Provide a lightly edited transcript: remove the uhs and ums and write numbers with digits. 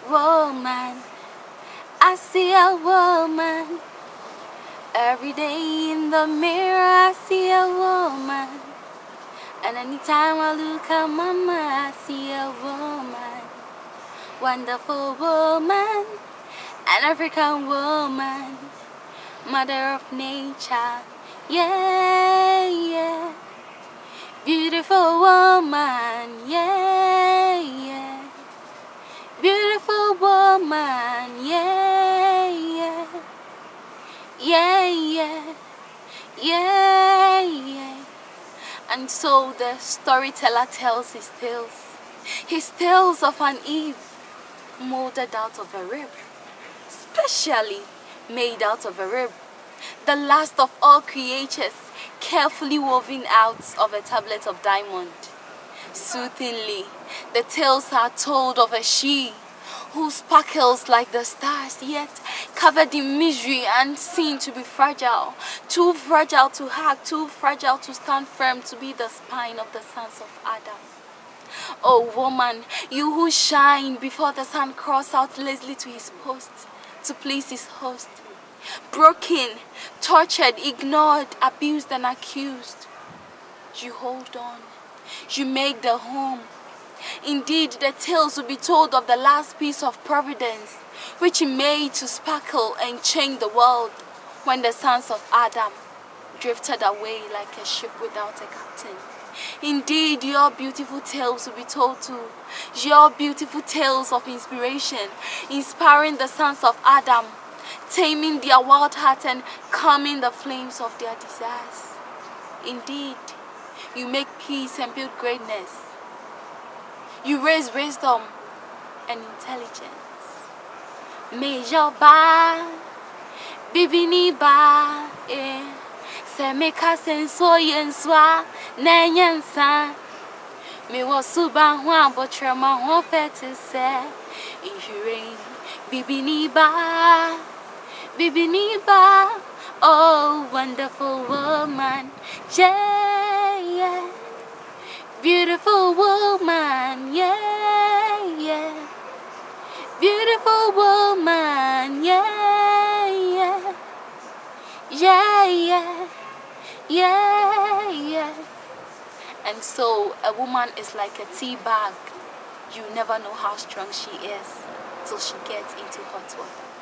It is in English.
woman. I see a woman. Every day in the mirror I see a woman. And anytime I look at mama I see a woman. Wonderful woman, an African woman, mother of nature, yeah, yeah. Beautiful woman, yeah, yeah. Beautiful woman, yeah, yeah. Yeah, yeah, yeah, yeah. And so the storyteller tells his tales of an Eve molded out of a rib, specially made out of a rib, the last of all creatures, carefully woven out of a tablet of diamond. Soothingly, the tales are told of a she who sparkles like the stars, yet covered in misery and seen to be fragile, too fragile to hug, too fragile to stand firm, to be the spine of the sons of Adam. Oh woman, you who shine before the sun crawls out lazily to his post, to please his host. Broken, tortured, ignored, abused and accused. You hold on. You make the home. Indeed, the tales will be told of the last piece of providence, which he made to sparkle and change the world when the sons of Adam drifted away like a ship without a captain. Indeed, your beautiful tales will be told too. Your beautiful tales of inspiration, inspiring the sons of Adam, taming their wild hearts and calming the flames of their desires. Indeed, you make peace and build greatness. You raise wisdom and intelligence. Major ba, bibini ba, semeka senso yenswa, nenyensa. Me wasuba hwa botrema hwa fete se. Ihirain, bibini ba, oh wonderful woman, yeah, yeah. Beautiful woman, yeah, yeah. Beautiful woman, yeah, yeah. Yeah, yeah, yeah, yeah. And so a woman is like a tea bag. You never know how strong she is till she gets into hot water.